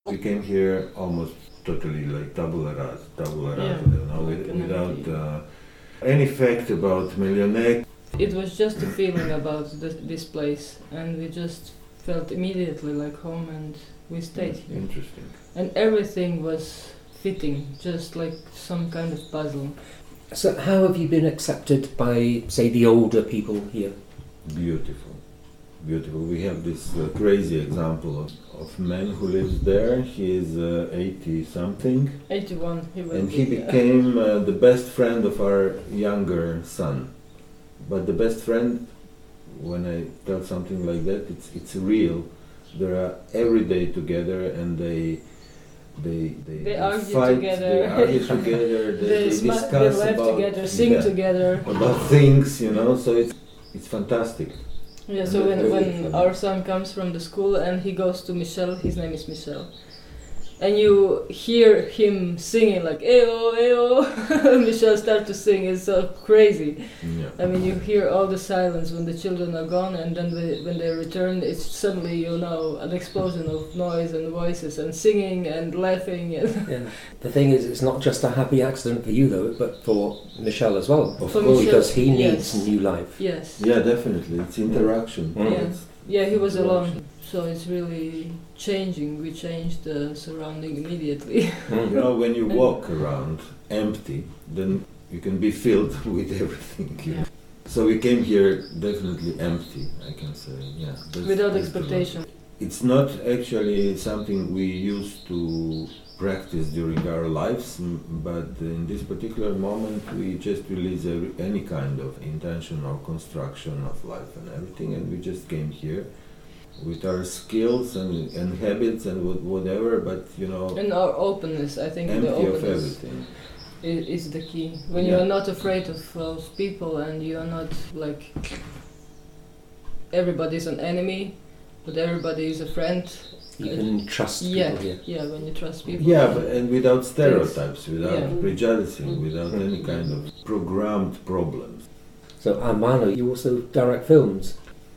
We came here almost totally like tabula rasa, you know, without any fact about Millionaire. It was just a feeling about this place, and we just felt immediately like home, and we stayed here. Interesting. And everything was fitting, just like some kind of puzzle. So how have you been accepted by, say, the older people here? Beautiful. Beautiful. We have this crazy example of man who lives there. He is 80-something. 81, he will and be, he became the best friend of our younger son. But the best friend, when I tell something like that, it's real. They are every day together, and they argue fight, together. They argue together. They discuss they laugh about together, sing together. about things, you know. So it's fantastic. Yeah. So when our son comes from the school and he goes to Michel, his name is Michel, and you hear him singing like "Eyo, eyo," Michel starts to sing. It's so crazy. Yeah. I mean, you hear all the silence when the children are gone, and then when they return, it's suddenly, an explosion of noise and voices and singing and laughing. And Yeah. The thing is, it's not just a happy accident for you, though, but for Michel as well. Of For course. Michel, Because he needs yes. new life. Yes. Yeah, definitely. It's interaction. Mm. Yeah. It's Yeah, he was interaction. alone, so it's really changing. We changed the surrounding immediately. You know, when you walk around empty, then you can be filled with everything. You know? So we came here definitely empty, I can say. Yeah. Without that's expectation. It's not actually something we used to practice during our lives, but in this particular moment we just release any kind of intention or construction of life and everything, and we just came here with our skills and habits and whatever, but And our openness, I think the empty of openness everything. is the key. When Yeah. you're not afraid of those people, and you're not like everybody's an enemy, but everybody is a friend. You can trust Yeah, people here. yeah, when you trust people. Yeah, and without stereotypes, without Yeah. prejudice, without any kind of programmed problems. So, Mano, you also direct films.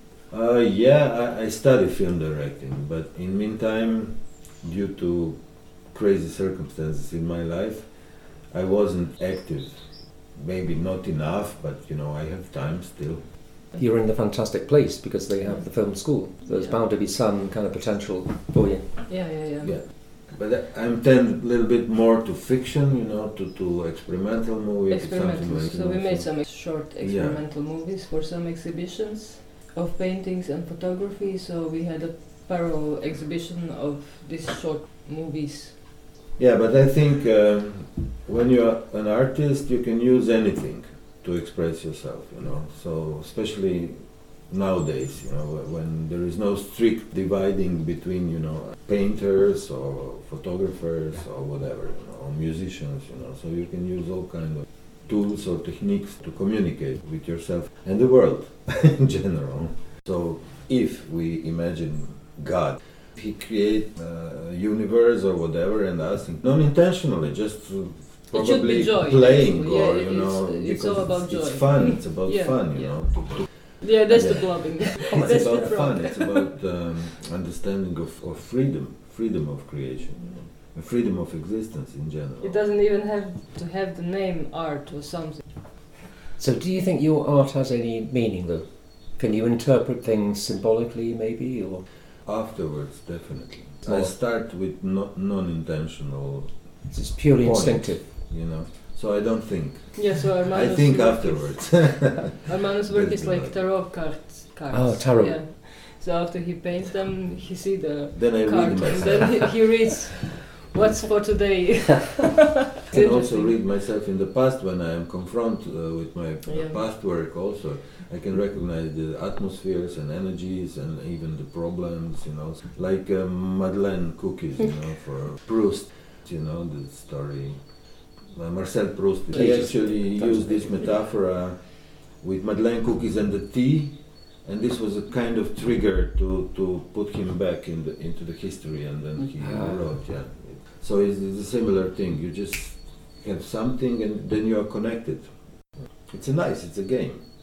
I study film directing, but in meantime, due to crazy circumstances in my life, I wasn't active. Maybe not enough, but I have time still. You're in the fantastic place because they have the film school. There's Yeah. bound to be some kind of potential for you. Yeah. Yeah, but I'm tend a little bit more to fiction, to experimental movies. Something Experimental. like So we made some short experimental movies for some exhibitions of paintings and photography. So we had a parallel exhibition of these short movies. Yeah, but I think when you're an artist, you can use anything to express yourself, So especially nowadays, when there is no strict dividing between, painters or photographers or whatever, or musicians, So you can use all kind of tools or techniques to communicate with yourself and the world in general. So if we imagine God, He create a universe or whatever and us non-intentionally, just It should be probably joy, playing actually. or It's because all about it's joy. fun. It's about Yeah, fun, yeah. To Yeah, that's Yeah. the blobbing. it's That's about the fun. problem. It's about understanding of freedom of creation, freedom of existence in general. It doesn't even have to have the name art or something. So, do you think your art has any meaning, though? Can you interpret things symbolically, maybe, or? Afterwards, definitely. Oh. I start with non-intentional, It's purely Point. instinctive. So I don't think. Yeah, so I Armano's think work afterwards. Armano's work That's is like right. tarot cards. Oh, tarot. Yeah. So after he paints them, he sees the Then I read card, and myself. then he reads what's for today. I can also read myself in the past when I am confronted with my Yeah. past work also. I can recognize the atmospheres and energies and even the problems, like Madeleine cookies, for Proust, the story. Marcel Proust, he actually used this metaphor with Madeleine cookies and the tea, and this was a kind of trigger to put him back into the history, and then he wrote, So it's a similar thing. You just have something and then you are connected. It's a game.